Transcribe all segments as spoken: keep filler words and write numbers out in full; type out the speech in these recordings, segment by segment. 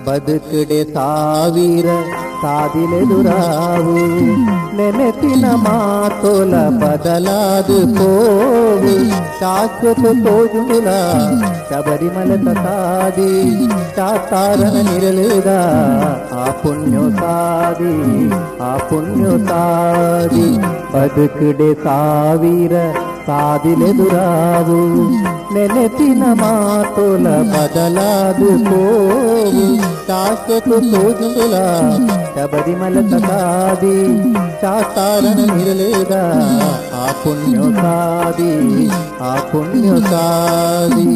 ಬದುಕಡೆ ಸಾವಿರ ಸಾದಿಲೆದುರಾವು ನೆನೆತಿನ ಮಾತೋಲ ಬದಲಾದು ಪೋವು ಶಾಶ್ವತ ತೋಜುಲ ಶಬರಿಮಲೆ ಸಾದಿ ಚಾತಾರನ ನಿರಳಿದ ಆ ಪುಣ್ಯ ಸಾದಿ ಆ ಪುಣ್ಯ ಸಾದಿ ಬದುಕಡೆ ಸಾವಿರ ಸಾದಿಲೆದುರಾವು ನೆನೆತಿನ ಮಾತೋಲ ಬದಲಾದು ಪೋವು ಶಾಶ್ವತ ತೋಜುಲ ಶಬರಿಮಲೆ ಸಾದಿ ಚಾತಾರನ ನಿರಳಿದ ಆ ಪುಣ್ಯ ಸಾದಿ ಆ ಪುಣ್ಯ ಸಾದಿ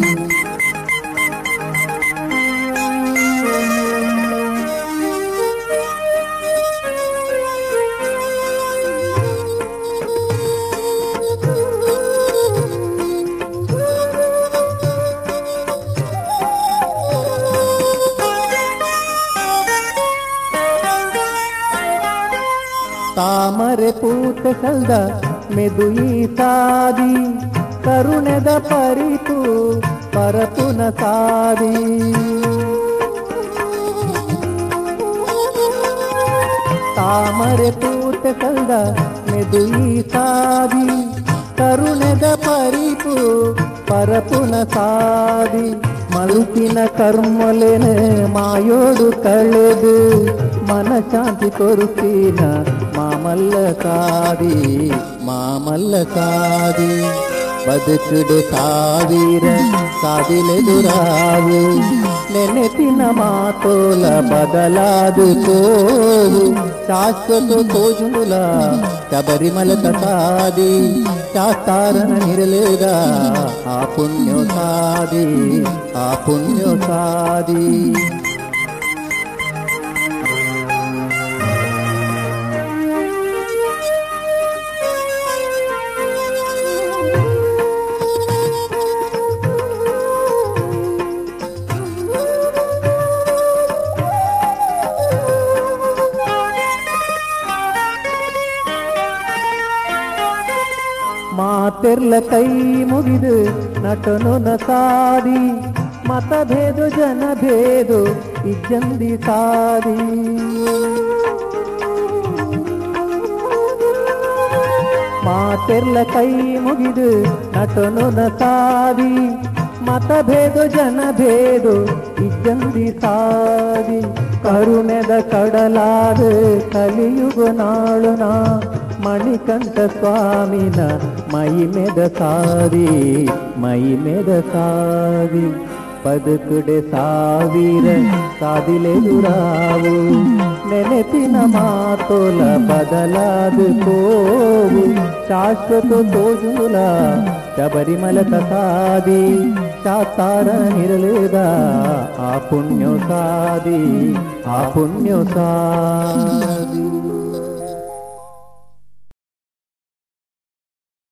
ತಾಮರೆ ಪೂತ ಕಲ್ದ ಮೆದುಯಿ ಸಾದಿ ಕರುಣೆದ ಪರಿತು ಪರಪುನ ಸಾದಿ ತಾಮರೆ ಪೂತ ಕಲ್ದ ಮೆದುಯಿ ಸಾದಿ ಕರುಣೆದ ಪರಿತು ಪರಪುನ ಸಾದಿ ಮಳುಕಿನ ಕರ್ಮಲೆನೆ ಮಾಯೋಡು ಕಳೆದು ಮನಶಾಂತಿ ಕೊರುತ್ತೀನ ಮಾಮಲ್ಲ ಸಾದಿ ಮಾಮಲ್ಲ ಸಾದಿ ಬದುಕುಡೆ ಸಾವಿರ ಸಾದಿಲೆದುರಾವು ನೆನೆತಿನ ಮಾತೋಲ ಬದಲಾದು ಪೋವು ಶಾಶ್ವತ ತೋಜುಲ ಶಬರಿಮಲೆ ಸಾದಿ ಚಾತಾರನ ನಿರಳಿದ ಆ ಪುಣ್ಯ ಸಾದಿ ಆ ಪುಣ್ಯ ಸಾದಿ ಮಾತೆರ್ಲ ಕೈ ಮುಗಿದು ನಟನುನ ಸಾದಿ ಮತಭೇದು ಜನಭೇದು ಇಜ್ಜಂದಿ ಸಾದಿ ಮಾತೆರ್ಲ ಕೈ ಮುಗಿದು ನಟನುನ ಸಾದಿ ಮತಭೇದು ಜನಭೇದು ಇಜ್ಜಂದಿ ಸಾದಿ ಕರುಣೆದ ಕಡಲಾದ ಕಲಿಯುಗ ನಾಳುನ ಮಣಿಕಂಠ ಸ್ವಾಮಿನ ಮಹಿಮೆದ ಸಾದಿ ಮಹಿಮೆದ ಸಾದಿ ಬದುಕುಡೆ ಸಾವಿರ ಸಾದಿಲೆದುರಾವು ನೆನೆತಿನ ಮಾತೋಲ ಬದಲಾದು ಪೋವು ಶಾಶ್ವತ ತೋಜುಲ ಶಬರಿಮಲೆ ಸಾದಿ ಚಾತಾರ ನಿರಳಿದ ಆ ಪುಣ್ಯ ಸಾದಿ ಆ ಪುಣ್ಯ ಸಾದಿ